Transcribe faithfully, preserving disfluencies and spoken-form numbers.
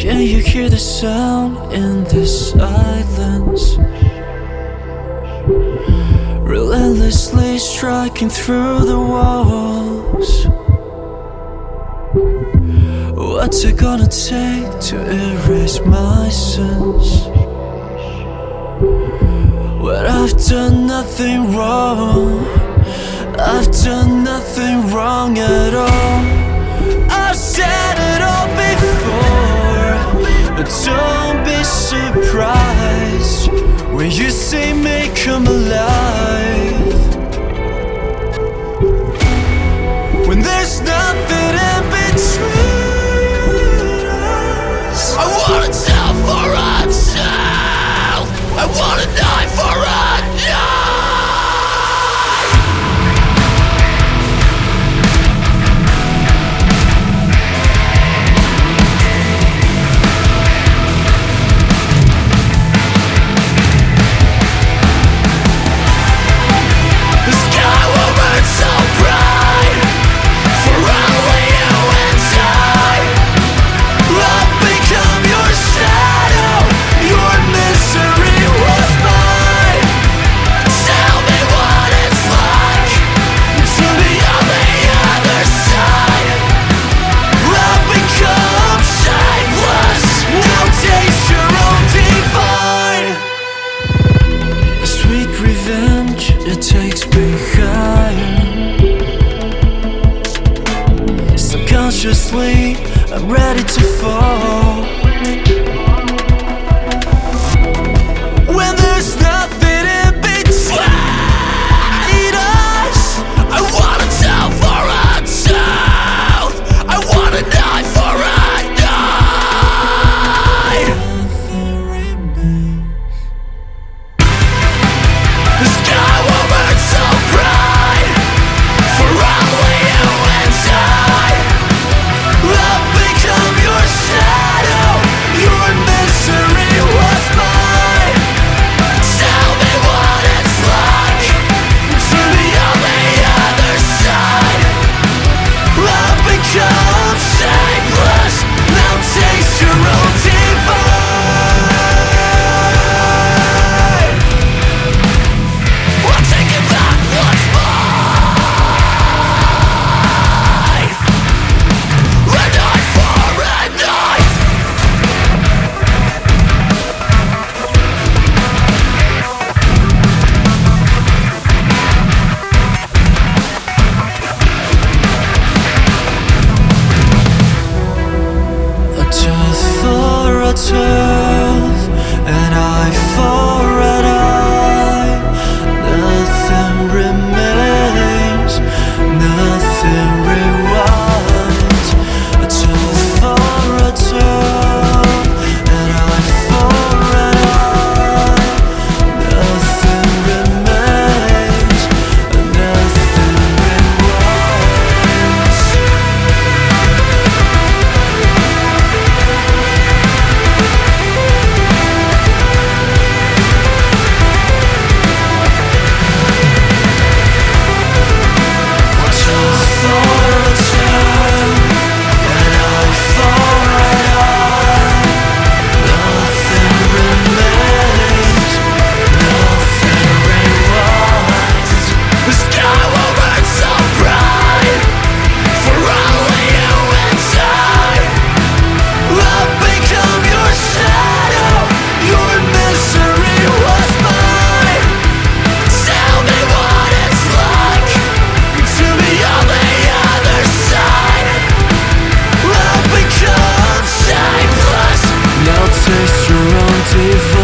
Can you hear the sound in this silence? Relentlessly striking through the walls. What's it gonna take to erase my sins? When I've done nothing wrong, I've done nothing wrong at all. I've said it all before, but don't be surprised when you see me come alive. When there's nothing in between us, I wanna tell for a tell, I wanna die for a die. It takes me higher. Subconsciously, I'm ready to fall. When there's nothing in between us, I wanna tell for a tell, I wanna die for a die. Nothing remains. The sky will burn so bright for only you and I. I've become your shadow, your misery was mine. Tell me what it's like to be on the other side. I've become shapeless, now taste your own divine. I'll take it back once mine. And I for and I. A tooth for a tooth, an eye for an eye. Nothing remains, nothing rewinds. A tooth for a tooth, an eye for an eye. Nothing remains, nothing rewinds. A tooth for a tooth, an eye for an eye. Nothing remains, nothing rewinds. The sky will burn so bright for only you and I. I've become your shadow, your misery was mine. Tell me what it's like to be on the other side. I've become shapeless, now taste your own divine.